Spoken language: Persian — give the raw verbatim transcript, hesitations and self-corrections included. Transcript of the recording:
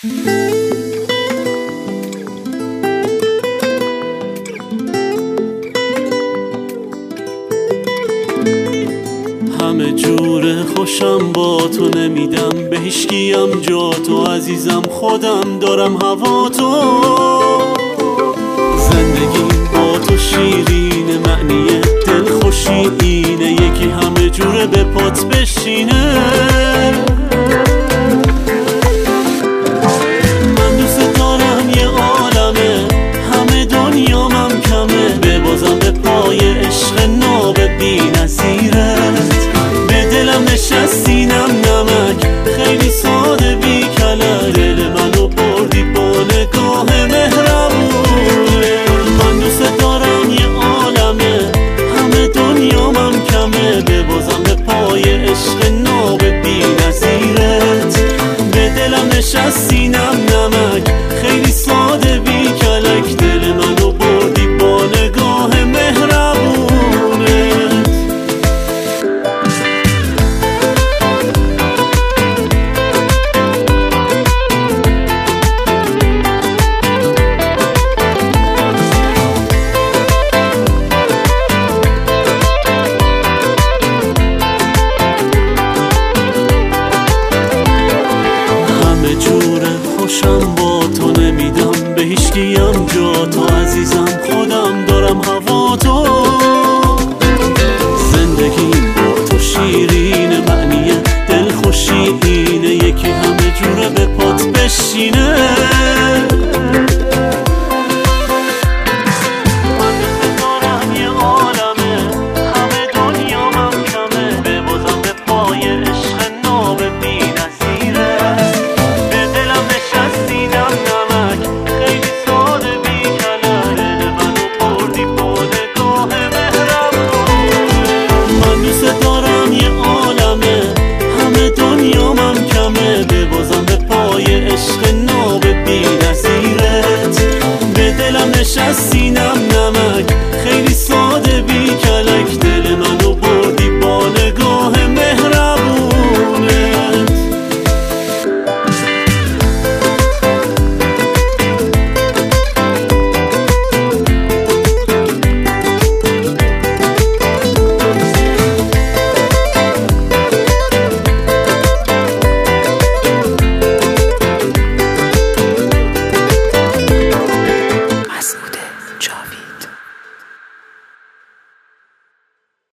همه جور خوشم با تو نمیدم، به هیچکیم جا تو عزیزم، خودم دارم هوا تو. زندگی با تو شیرینه، معنی دلخوشی اینه، یکی همه جوره به پات بشینه. من دوست دارم یه عالمه، همه دنیامم کمه، ببازم به پای عشق ناب بی نظیرت. به دلم نشستینم نمک، خیلی ساده بی کلک، دل منو بردی با نگاه مهربونه. من دوست دارم یه عالمه، همه دنیامم کمه، ببازم به پای عشق ناب بی نظیرت. به دلم نشستینم نمک، خیلی ساده بی کلک، دل منو بردی با نگاه مهربونه. خوشم با تو نمیدم، به هیچکیم جا تو عزیزم، خودم دارم هوا تو. زندگی با تو شیرینه، معنی دلخوشی اینه، یکی همه جوره به